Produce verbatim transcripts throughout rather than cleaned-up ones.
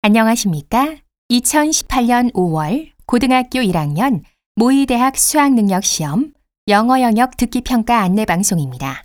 안녕하십니까? 이천십팔 년 오월 고등학교 일 학년 모의대학 수학능력시험 영어 영역 듣기평가 안내방송입니다.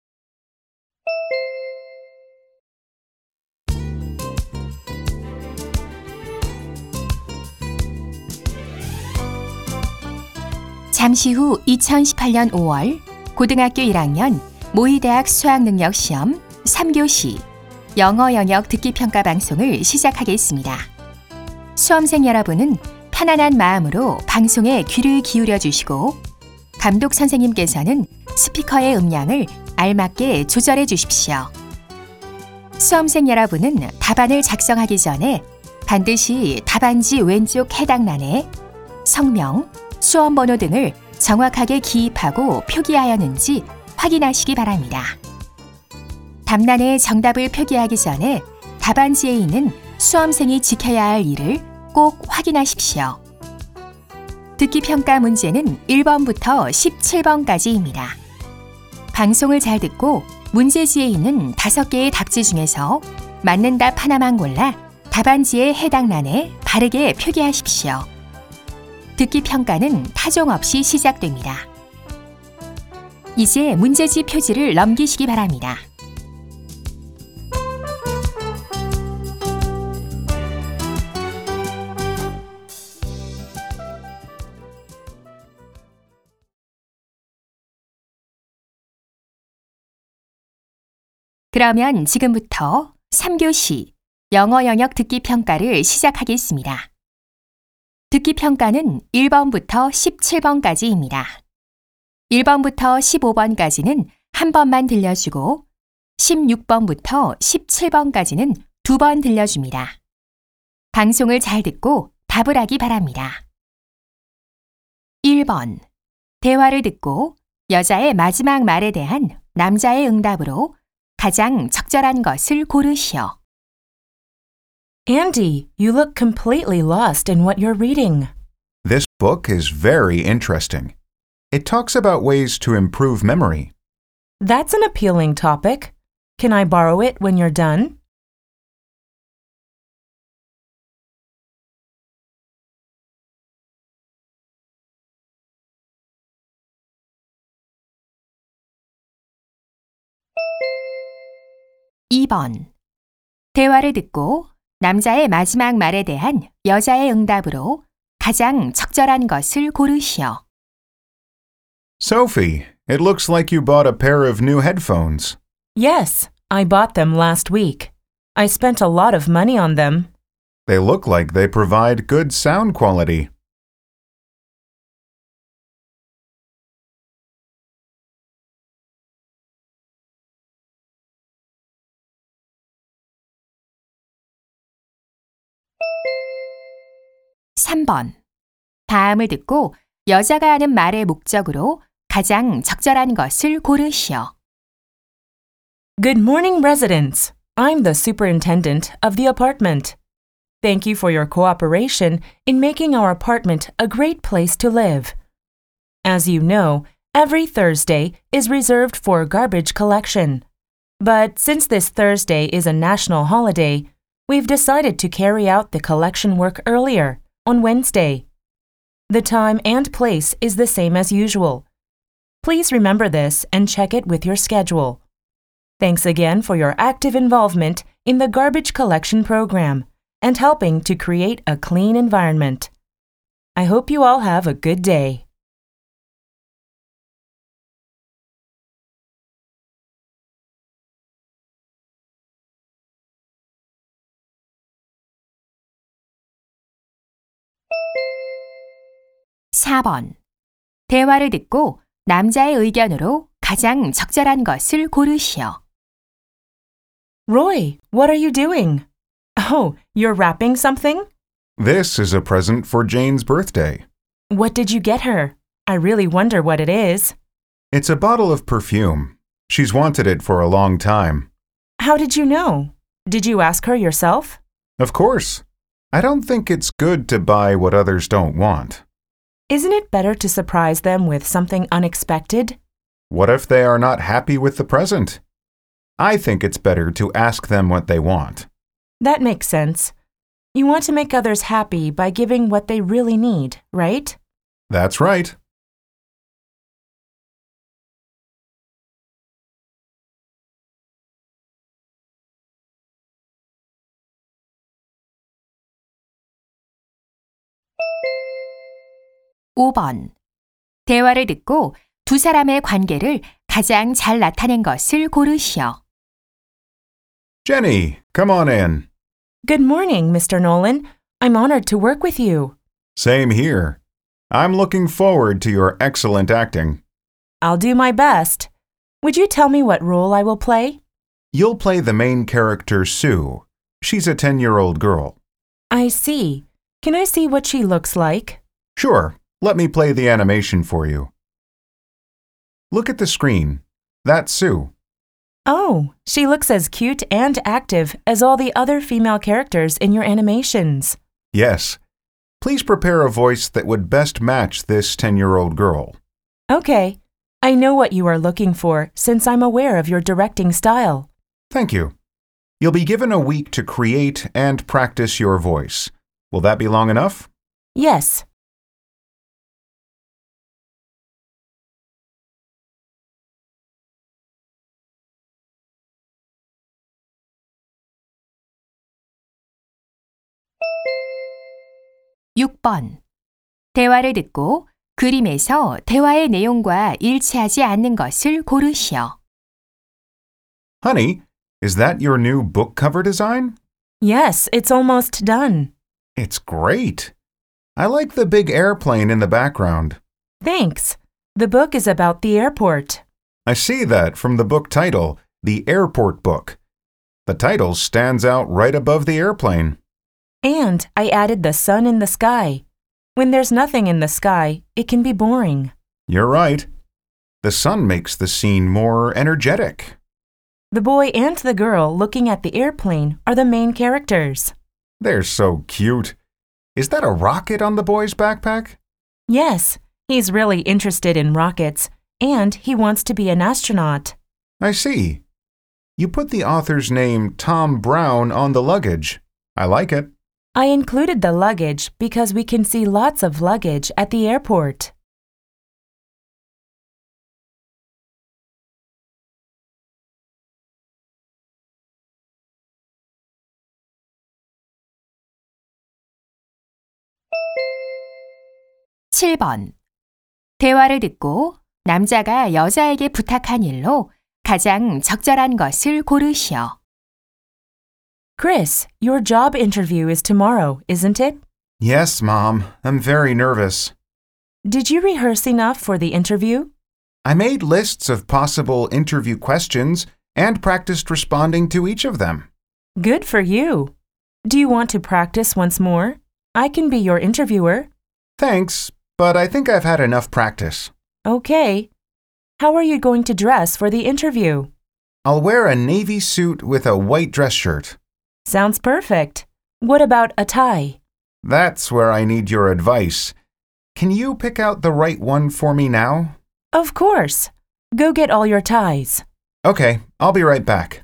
잠시 후 이천십팔 년 오월 고등학교 일 학년 모의대학 수학능력시험 삼 교시 영어 영역 듣기평가 방송을 시작하겠습니다. 수험생 여러분은 편안한 마음으로 방송에 귀를 기울여 주시고 감독 선생님께서는 스피커의 음량을 알맞게 조절해 주십시오. 수험생 여러분은 답안을 작성하기 전에 반드시 답안지 왼쪽 해당란에 성명, 수험번호 등을 정확하게 기입하고 표기하였는지 확인하시기 바랍니다. 답란에 정답을 표기하기 전에 답안지에 있는 수험생이 지켜야 할 일을 꼭 확인하십시오. 듣기평가 문제는 일 번부터 십칠 번까지입니다. 방송을 잘 듣고 문제지에 있는 다섯 개의 답지 중에서 맞는 답 하나만 골라 답안지의 해당 란에 바르게 표기하십시오. 듣기평가는 타종 없이 시작됩니다. 이제 문제지 표지를 넘기시기 바랍니다. 그러면 지금부터 삼 교시 영어 영역 듣기평가를 시작하겠습니다. 듣기평가는 일 번부터 십칠 번까지입니다. 일 번부터 십오 번까지는 한 번만 들려주고 십육 번부터 십칠 번까지는 두 번 들려줍니다. 방송을 잘 듣고 답을 하기 바랍니다. 일 번. 대화를 듣고 여자의 마지막 말에 대한 남자의 응답으로 가장 적절한 것을 고르시오. Andy, you look completely lost in what you're reading. This book is very interesting. It talks about ways to improve memory. That's an appealing topic. Can I borrow it when you're done? 이 번. 대화를 듣고 남자의 마지막 말에 대한 여자의 응답으로 가장 적절한 것을 고르시오. Sophie, it looks like you bought a pair of new headphones. Yes, I bought them last week. I spent a lot of money on them. They look like they provide good sound quality. 삼 번. 다음을 듣고 여자가 하는 말의 목적으로 가장 적절한 것을 고르시오. Good morning, residents. I'm the superintendent of the apartment. Thank you for your cooperation in making our apartment a great place to live. As you know, every Thursday is reserved for garbage collection. But since this Thursday is a national holiday, we've decided to carry out the collection work earlier, on Wednesday. The time and place is the same as usual. Please remember this and check it with your schedule. Thanks again for your active involvement in the garbage collection program and helping to create a clean environment. I hope you all have a good day. 사 번. 대화를 듣고 남자의 의견으로 가장 적절한 것을 고르시오. Roy, what are you doing? Oh, you're wrapping something? This is a present for Jane's birthday. What did you get her? I really wonder what it is. It's a bottle of perfume. She's wanted it for a long time. How did you know? Did you ask her yourself? Of course. I don't think it's good to buy what others don't want. Isn't it better to surprise them with something unexpected? What if they are not happy with the present? I think it's better to ask them what they want. That makes sense. You want to make others happy by giving what they really need, right? That's right. 오 번. 대화를 듣고 두 사람의 관계를 가장 잘 나타낸 것을 고르시오. Jenny, come on in. Good morning, Mister Nolan. I'm honored to work with you. Same here. I'm looking forward to your excellent acting. I'll do my best. Would you tell me what role I will play? You'll play the main character, Sue. She's a ten-year-old girl. I see. Can I see what she looks like? Sure, let me play the animation for you. Look at the screen. That's Sue. Oh, she looks as cute and active as all the other female characters in your animations. Yes. Please prepare a voice that would best match this ten-year-old girl. Okay. I know what you are looking for since I'm aware of your directing style. Thank you. You'll be given a week to create and practice your voice. Will that be long enough? Yes. 육 번. 대화를 듣고 그림에서 대화의 내용과 일치하지 않는 것을 고르시오. Honey, is that your new book cover design? Yes, it's almost done. It's great. I like the big airplane in the background. Thanks. The book is about the airport. I see that from the book title, The Airport Book. The title stands out right above the airplane. And I added the sun in the sky. When there's nothing in the sky, it can be boring. You're right. The sun makes the scene more energetic. The boy and the girl looking at the airplane are the main characters. They're so cute. Is that a rocket on the boy's backpack? Yes, he's really interested in rockets, and he wants to be an astronaut. I see. You put the author's name, Tom Brown, on the luggage. I like it. I included the luggage because we can see lots of luggage at the airport. 칠 번. 대화를 듣고 남자가 여자에게 부탁한 일로 가장 적절한 것을 고르시오. Chris, your job interview is tomorrow, isn't it? Yes, Mom. I'm very nervous. Did you rehearse enough for the interview? I made lists of possible interview questions and practiced responding to each of them. Good for you. Do you want to practice once more? I can be your interviewer. Thanks, but I think I've had enough practice. Okay. How are you going to dress for the interview? I'll wear a navy suit with a white dress shirt. Sounds perfect. What about a tie? That's where I need your advice. Can you pick out the right one for me now? Of course. Go get all your ties. Okay, I'll be right back.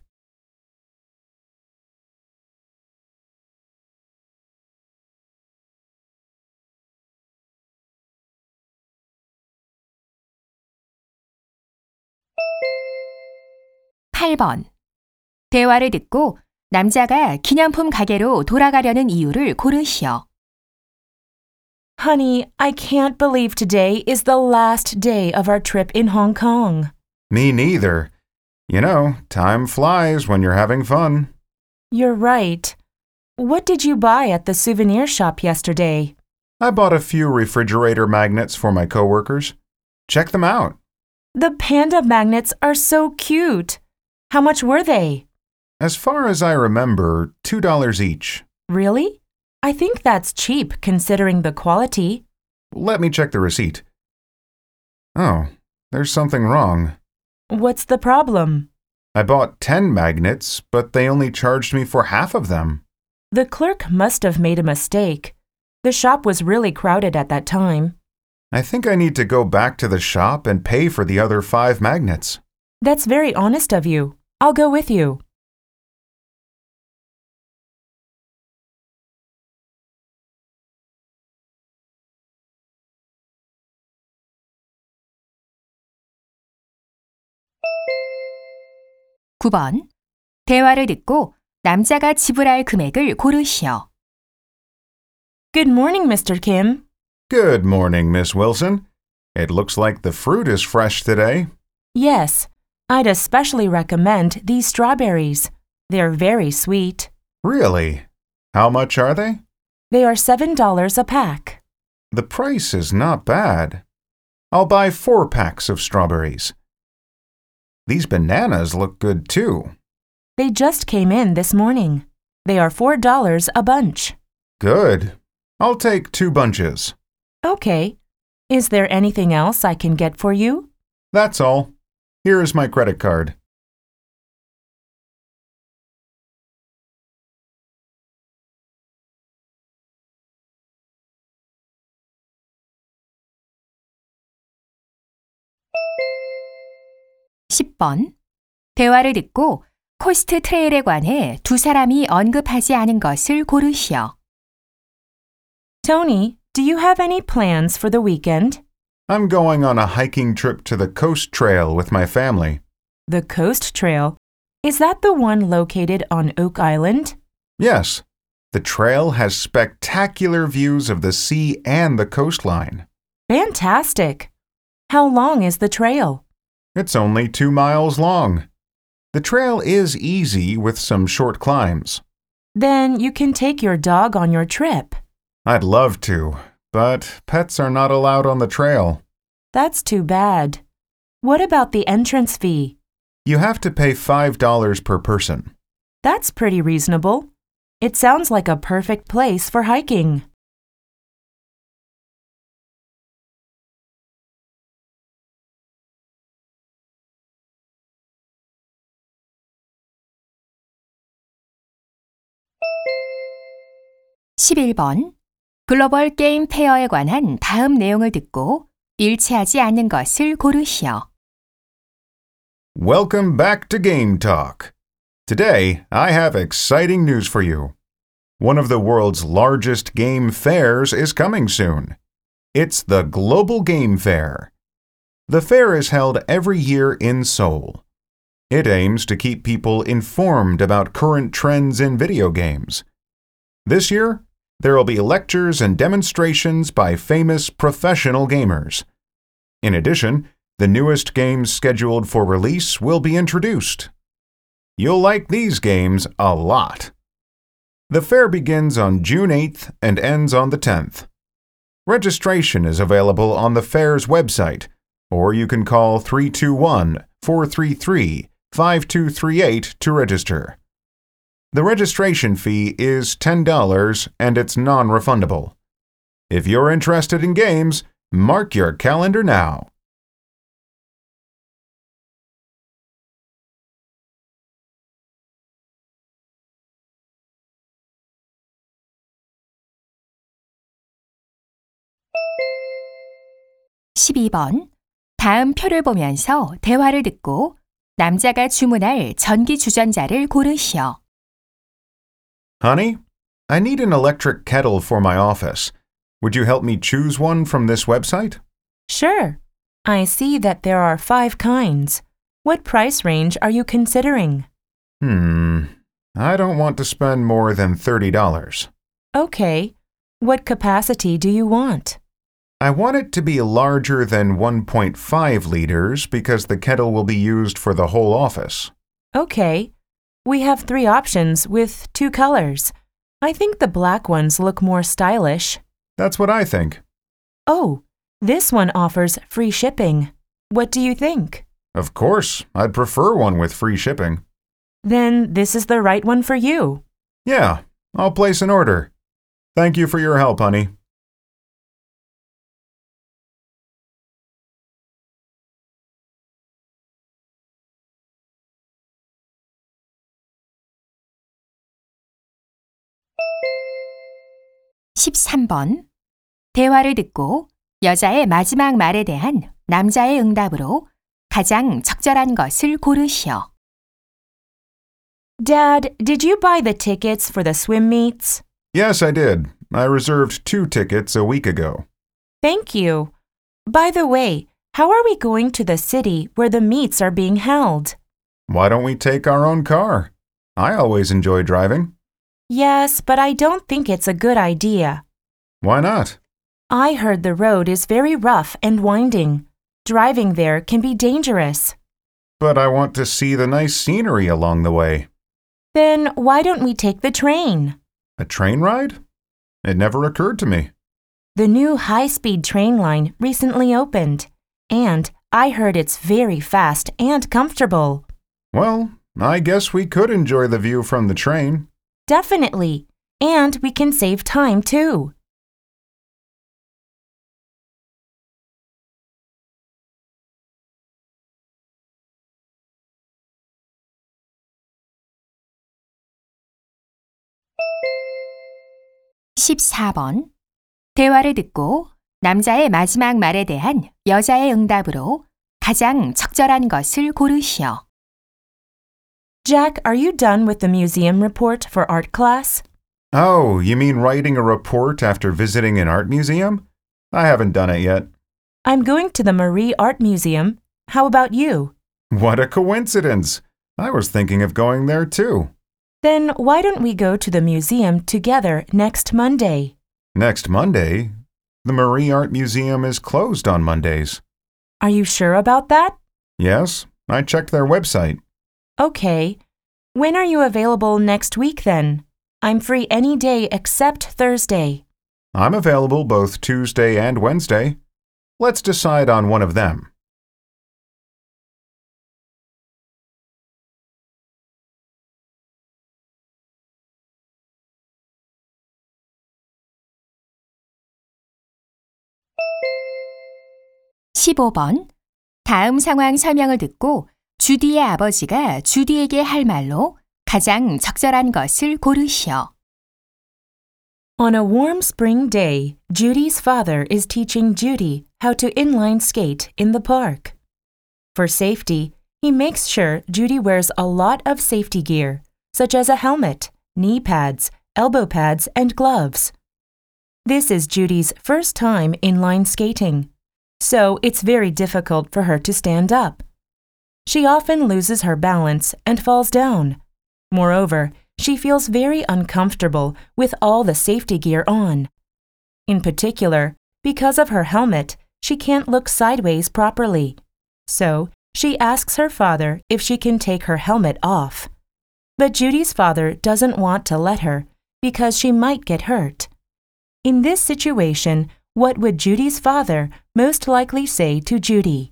팔 번. 대화를 듣고 남자가 기념품 가게로 돌아가려는 이유를 고르시오. Honey, I can't believe today is the last day of our trip in Hong Kong. Me neither. You know, time flies when you're having fun. You're right. What did you buy at the souvenir shop yesterday? I bought a few refrigerator magnets for my coworkers. Check them out. The panda magnets are so cute. How much were they? As far as I remember, two dollars each. Really? I think that's cheap considering the quality. Let me check the receipt. Oh, there's something wrong. What's the problem? I bought ten magnets, but they only charged me for half of them. The clerk must have made a mistake. The shop was really crowded at that time. I think I need to go back to the shop and pay for the other five magnets. That's very honest of you. I'll go with you. 구 번. 대화를 듣고 남자가 지불할 금액을 고르시오. Good morning, Mister Kim. Good morning, Miss Wilson. It looks like the fruit is fresh today. Yes, I'd especially recommend these strawberries. They're very sweet. Really? How much are they? They are seven dollars a pack. The price is not bad. I'll buy four packs of strawberries. These bananas look good too. They just came in this morning. They are four dollars a bunch. Good. I'll take two bunches. Okay. Is there anything else I can get for you? That's all. Here is my credit card. 십 번. 대화를 듣고 코스트 트레일에 관해 두 사람이 언급하지 않은 것을 고르시오. Tony, do you have any plans for the weekend? I'm going on a hiking trip to the Coast Trail with my family. The Coast Trail. Is that the one located on Oak Island? Yes. The trail has spectacular views of the sea and the coastline. Fantastic. How long is the trail? It's only two miles long. The trail is easy with some short climbs. Then you can take your dog on your trip. I'd love to, but pets are not allowed on the trail. That's too bad. What about the entrance fee? You have to pay five dollars per person. That's pretty reasonable. It sounds like a perfect place for hiking. 십일 번. 글로벌 게임 페어에 관한 다음 내용을 듣고 일치하지 않는 것을 고르시오. Welcome back to Game Talk. Today, I have exciting news for you. One of the world's largest game fairs is coming soon. It's the Global Game Fair. The fair is held every year in Seoul. It aims to keep people informed about current trends in video games. This year, there will be lectures and demonstrations by famous professional gamers. In addition, the newest games scheduled for release will be introduced. You'll like these games a lot. The fair begins on June eighth and ends on the tenth. Registration is available on the fair's website, or you can call three two one, four three three, five two three eight to register. The registration fee is ten dollars and it's non-refundable. If you're interested in games, mark your calendar now. 십이 번. 다음 표를 보면서 대화를 듣고 남자가 주문할 전기 주전자를 고르시오. Honey, I need an electric kettle for my office. Would you help me choose one from this website? Sure. I see that there are five kinds. What price range are you considering? Hmm, I don't want to spend more than thirty dollars. Okay. What capacity do you want? I want it to be larger than one point five liters because the kettle will be used for the whole office. Okay. We have three options with two colors. I think the black ones look more stylish. That's what I think. Oh, this one offers free shipping. What do you think? Of course, I'd prefer one with free shipping. Then this is the right one for you. Yeah, I'll place an order. Thank you for your help, honey. 십삼 번. 대화를 듣고 여자의 마지막 말에 대한 남자의 응답으로 가장 적절한 것을 고르시오. Dad, did you buy the tickets for the swim meets? Yes, I did. I reserved two tickets a week ago. Thank you. By the way, how are we going to the city where the meets are being held? Why don't we take our own car? I always enjoy driving. Yes, but I don't think it's a good idea. Why not? I heard the road is very rough and winding. Driving there can be dangerous. But I want to see the nice scenery along the way. Then why don't we take the train? A train ride? It never occurred to me. The new high-speed train line recently opened, and I heard it's very fast and comfortable. Well, I guess we could enjoy the view from the train. Definitely. And we can save time, too. 십사 번. 대화를 듣고 남자의 마지막 말에 대한 여자의 응답으로 가장 적절한 것을 고르시오. Jack, are you done with the museum report for art class? Oh, you mean writing a report after visiting an art museum? I haven't done it yet. I'm going to the Marie Art Museum. How about you? What a coincidence! I was thinking of going there too. Then why don't we go to the museum together next Monday? Next Monday? The Marie Art Museum is closed on Mondays. Are you sure about that? Yes, I checked their website. Okay. When are you available next week then? I'm free any day except Thursday. I'm available both Tuesday and Wednesday. Let's decide on one of them. 십오 번. 다음 상황 설명을 듣고 주디의 아버지가 주디에게 할 말로 가장 적절한 것을 고르시오. On a warm spring day, Judy's father is teaching Judy how to inline skate in the park. For safety, he makes sure Judy wears a lot of safety gear, such as a helmet, knee pads, elbow pads, and gloves. This is Judy's first time inline skating, so it's very difficult for her to stand up. She often loses her balance and falls down. Moreover, she feels very uncomfortable with all the safety gear on. In particular, because of her helmet, she can't look sideways properly. So, she asks her father if she can take her helmet off. But Judy's father doesn't want to let her because she might get hurt. In this situation, what would Judy's father most likely say to Judy?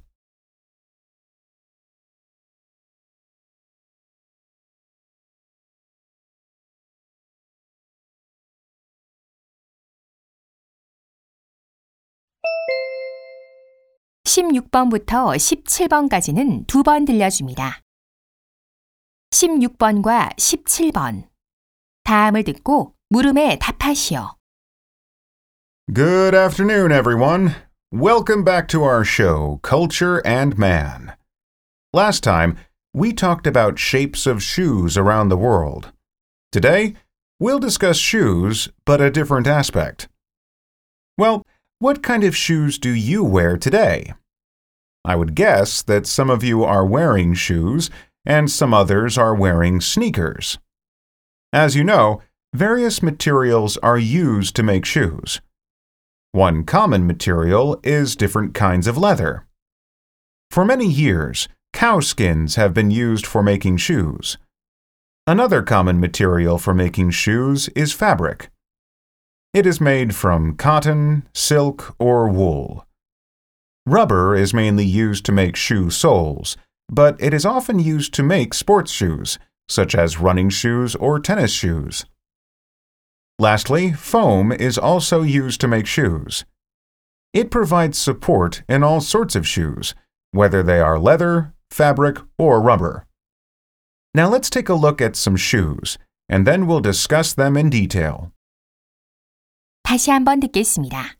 십육 번부터 십칠 번까지는 두 번 들려줍니다. 십육 번과 십칠 번. 다음을 듣고 물음에 답하시오. Good afternoon, everyone. Welcome back to our show, Culture and Man. Last time, we talked about shapes of shoes around the world. Today, we'll discuss shoes, but a different aspect. Well, what kind of shoes do you wear today? I would guess that some of you are wearing shoes and some others are wearing sneakers. As you know, various materials are used to make shoes. One common material is different kinds of leather. For many years, cow skins have been used for making shoes. Another common material for making shoes is fabric. It is made from cotton, silk, or wool. Rubber is mainly used to make shoe soles, but it is often used to make sports shoes, such as running shoes or tennis shoes. Lastly, foam is also used to make shoes. It provides support in all sorts of shoes, whether they are leather, fabric, or rubber. Now let's take a look at some shoes, and then we'll discuss them in detail. 다시 한번 듣겠습니다.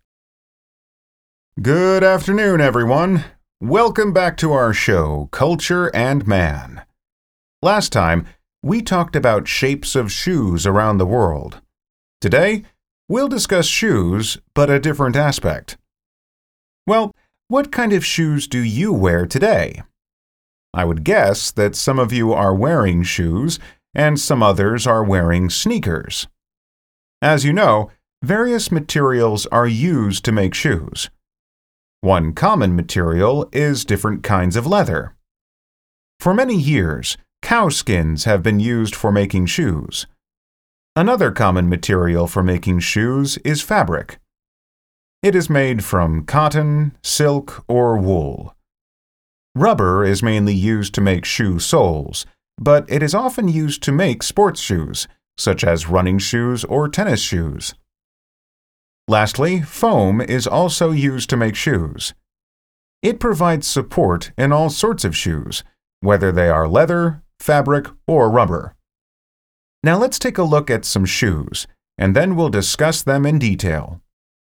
Good afternoon, everyone. Welcome back to our show, Culture and Man. Last time, we talked about shapes of shoes around the world. Today, we'll discuss shoes, but a different aspect. Well, what kind of shoes do you wear today? I would guess that some of you are wearing shoes and some others are wearing sneakers. As you know, various materials are used to make shoes. One common material is different kinds of leather. For many years, cow skins have been used for making shoes. Another common material for making shoes is fabric. It is made from cotton, silk, or wool. Rubber is mainly used to make shoe soles, but it is often used to make sports shoes, such as running shoes or tennis shoes. Lastly, foam is also used to make shoes. It provides support in all sorts of shoes, whether they are leather, fabric, or rubber. Now let's take a look at some shoes, and then we'll discuss them in detail.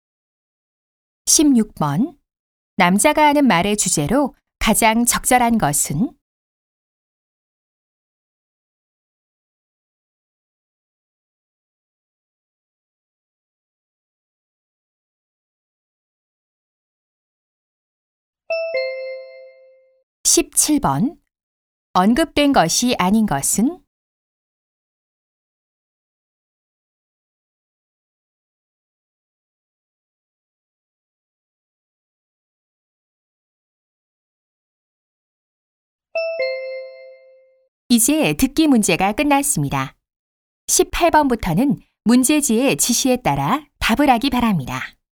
십육 번. 남자가 하는 말의 주제로 가장 적절한 것은? 십칠 번. 언급된 것이 아닌 것은? 이제 듣기 문제가 끝났습니다. 십팔 번부터는 문제지의 지시에 따라 답을 하기 바랍니다.